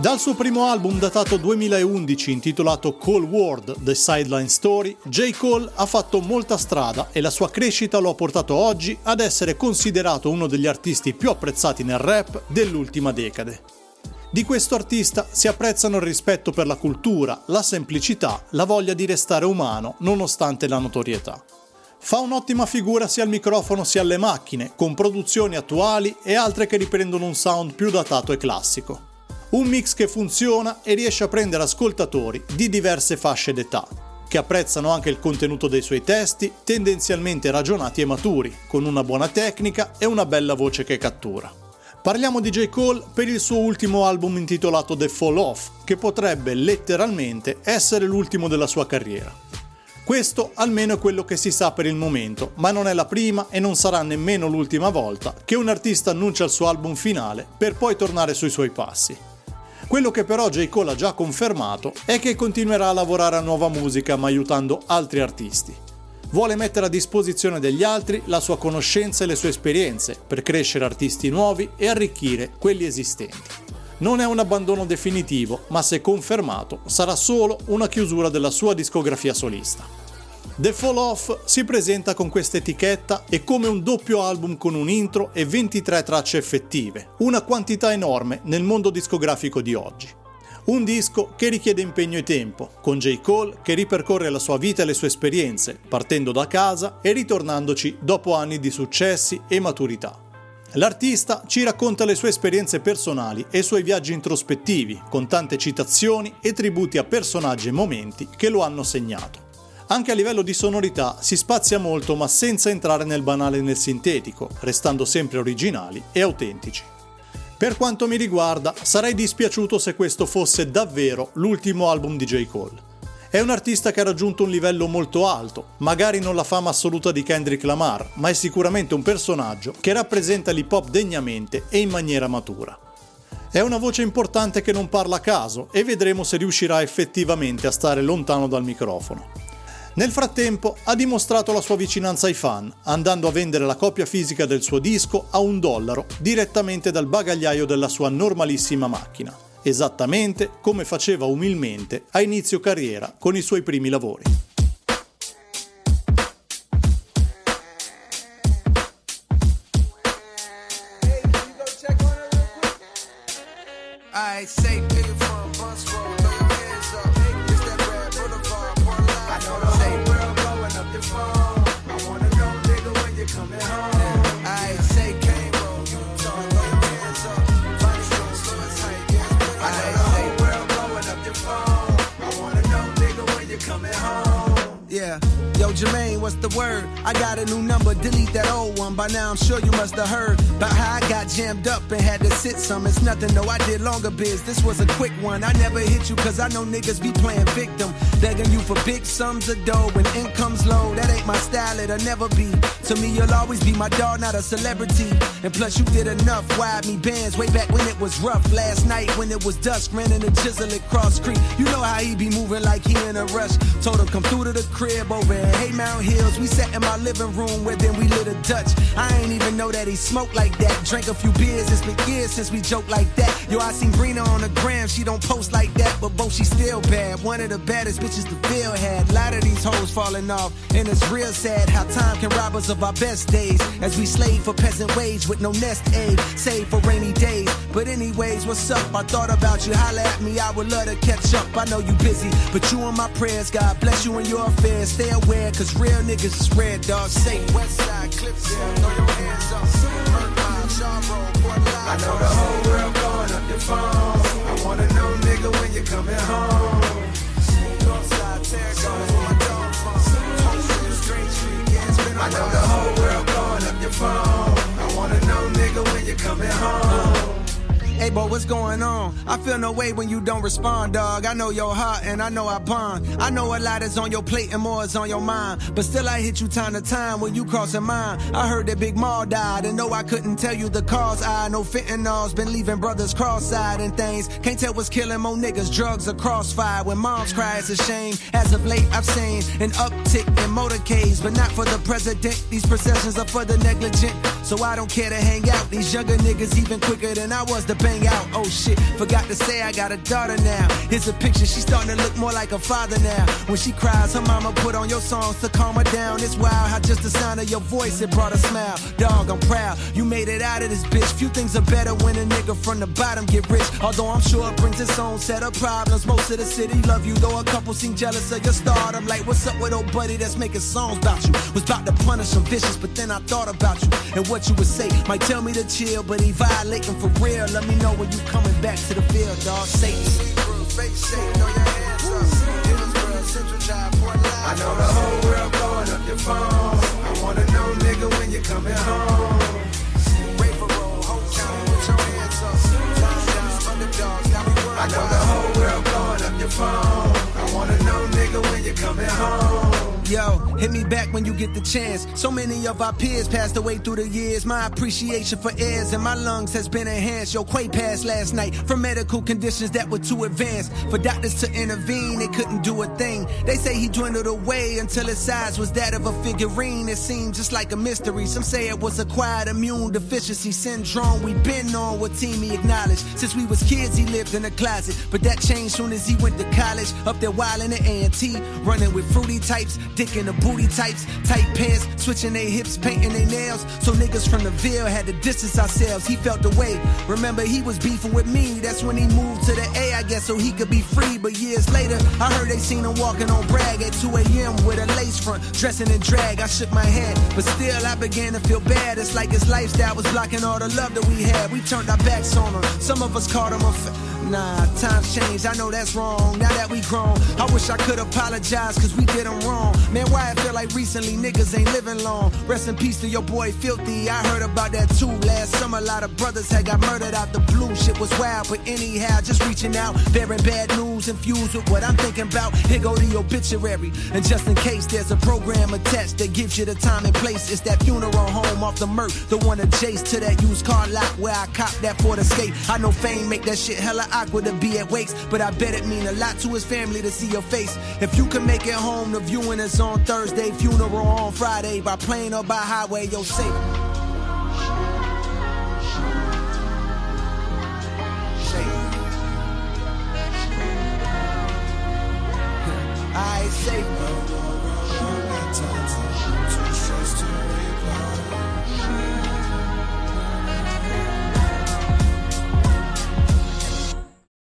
Dal suo primo album datato 2011 intitolato Cold World: The Sideline Story, J. Cole ha fatto molta strada e la sua crescita lo ha portato oggi ad essere considerato uno degli artisti più apprezzati nel rap dell'ultima decade. Di questo artista si apprezzano il rispetto per la cultura, la semplicità, la voglia di restare umano nonostante la notorietà. Fa un'ottima figura sia al microfono sia alle macchine, con produzioni attuali e altre che riprendono un sound più datato e classico. Un mix che funziona e riesce a prendere ascoltatori di diverse fasce d'età, che apprezzano anche il contenuto dei suoi testi, tendenzialmente ragionati e maturi, con una buona tecnica e una bella voce che cattura. Parliamo di J. Cole per il suo ultimo album intitolato The Fall Off, che potrebbe letteralmente essere l'ultimo della sua carriera. Questo almeno è quello che si sa per il momento, ma non è la prima e non sarà nemmeno l'ultima volta che un artista annuncia il suo album finale per poi tornare sui suoi passi. Quello che però J. Cole ha già confermato è che continuerà a lavorare a nuova musica ma aiutando altri artisti. Vuole mettere a disposizione degli altri la sua conoscenza e le sue esperienze per crescere artisti nuovi e arricchire quelli esistenti. Non è un abbandono definitivo, ma se confermato sarà solo una chiusura della sua discografia solista. The Fall Off si presenta con questa etichetta e come un doppio album con un intro e 23 tracce effettive, una quantità enorme nel mondo discografico di oggi. Un disco che richiede impegno e tempo, con J. Cole che ripercorre la sua vita e le sue esperienze, partendo da casa e ritornandoci dopo anni di successi e maturità. L'artista ci racconta le sue esperienze personali e i suoi viaggi introspettivi, con tante citazioni e tributi a personaggi e momenti che lo hanno segnato. Anche a livello di sonorità si spazia molto ma senza entrare nel banale e nel sintetico, restando sempre originali e autentici. Per quanto mi riguarda, sarei dispiaciuto se questo fosse davvero l'ultimo album di J. Cole. È un artista che ha raggiunto un livello molto alto, magari non la fama assoluta di Kendrick Lamar, ma è sicuramente un personaggio che rappresenta l'hip hop degnamente e in maniera matura. È una voce importante che non parla a caso e vedremo se riuscirà effettivamente a stare lontano dal microfono. Nel frattempo ha dimostrato la sua vicinanza ai fan, andando a vendere la copia fisica del suo disco a $1 direttamente dal bagagliaio della sua normalissima macchina, esattamente come faceva umilmente a inizio carriera con i suoi primi lavori. Yeah, yo Jermaine, what's the word? I got a new number, delete that old one. By now I'm sure you must have heard about how I got jammed up and had to sit some. It's nothing, no, I did longer biz. This was a quick one. I never hit you cause I know niggas be playing victim, begging you for big sums of dough when income's low. That ain't my style, it'll never be. To me you'll always be my dog, not a celebrity. And plus you did enough, wired me bands way back when it was rough. Last night when it was dusk, ran in the Jizzle at Cross Creek. You know how he be moving like he in a rush. Told him come through to the crib over in Haymount Hills. We sat in my living room where then we lit a Dutch. I ain't even know that he smoked like that. Drank a few beers, it's been years since we joked like that. Yo, I seen Brina on the gram, she don't post like that, but both she still bad. One of the baddest bitches the Bill had. A lot of these hoes falling off, and it's real sad how time can rob us of our best days. As we slave for peasant wage with no nest egg, save for rainy days. But anyways, what's up? I thought about you, holla at me, I would love to catch up. I know you busy, but you in my prayers, God bless you in your affairs. Stay aware, cause real niggas is red, dog. Say Westside, Clips, throw your hands up. I know the whole world blowing up your phone. I wanna know, nigga, when you coming home. Northside, Terracotta, where my dog from. Straight Street, yeah, it's been a while. I know the whole world blowing up your phone. I wanna know, nigga, when you coming home. Hey, boy, what's going on? I feel no way when you don't respond, dog. I know your heart and I know I bond. I know a lot is on your plate and more is on your mind. But still I hit you time to time when you crossing mine. I heard that Big Maul died and no, I couldn't tell you the cause. I know fentanyl's been leaving brothers cross-eyed and things. Can't tell what's killing more niggas, drugs or crossfire. When moms cry, it's a shame. As of late, I've seen an uptick in motorcades, but not for the president. These processions are for the negligent. so I don't care to hang out. These younger niggas even quicker than I was to bang out. Oh shit, forgot to say I got a daughter now. Here's a picture, she's starting to look more like a father now. When she cries, her mama put on your songs to calm her down. It's wild how just the sound of your voice, it brought a smile. Dog, I'm proud, you made it out of this bitch. Few things are better when a nigga from the bottom get rich. Although I'm sure it brings its own set of problems. Most of the city love you, though a couple seem jealous of your stardom. Like, what's up with old buddy that's making songs about you? Was about to punish some vicious, but then I thought about you and what you would say. Might tell me to chill, but he violating for real. Let me know when you coming back to the field, dog. Satan. I know the whole world blowing up your phone. I wanna know, nigga, when you coming home. I know the whole world blowing up your phone. I wanna know, nigga, when you coming home. Yo, hit me back when you get the chance. So many of our peers passed away through the years. My appreciation for airs in my lungs has been enhanced. Yo, Quay passed last night from medical conditions that were too advanced. For doctors to intervene, they couldn't do a thing. They say he dwindled away until his size was that of a figurine. It seemed just like a mystery. Some say it was acquired immune deficiency syndrome. We been on what team he acknowledged. Since we was kids, he lived in a closet. But that changed soon as he went to college. Up there wildin' at A&T, running with fruity types. Dick in the booty types, tight pants, switching their hips, painting their nails. So niggas from the Ville had to distance ourselves. He felt the way. Remember, he was beefing with me. That's when he moved to the A, I guess, so he could be free. But years later, I heard they seen him walking on Bragg at 2 a.m. with a lace front, dressing in drag. I shook my head, but still I began to feel bad. It's like his lifestyle was blocking all the love that we had. We turned our backs on him. Some of us called him Nah, times changed, I know that's wrong. Now that we grown, I wish I could apologize, cause we did them wrong. Man, why I feel like recently niggas ain't living long. Rest in peace to your boy Filthy, I heard about that too. Last summer, a lot of brothers had got murdered out the blue. Shit was wild, but anyhow, just reaching out, bearing bad news infused with what I'm thinking about. Here go the obituary, and just in case there's a program attached that gives you the time and place. It's that funeral home off the Merc, the one adjacent to that used car lot where I copped that Ford Escape. I know fame make that shit hella awkward to be at wakes, but I bet it mean a lot to his family to see your face. If you can make it home, the viewing is on Thursday, funeral on Friday, by plane or by highway, yo, safe.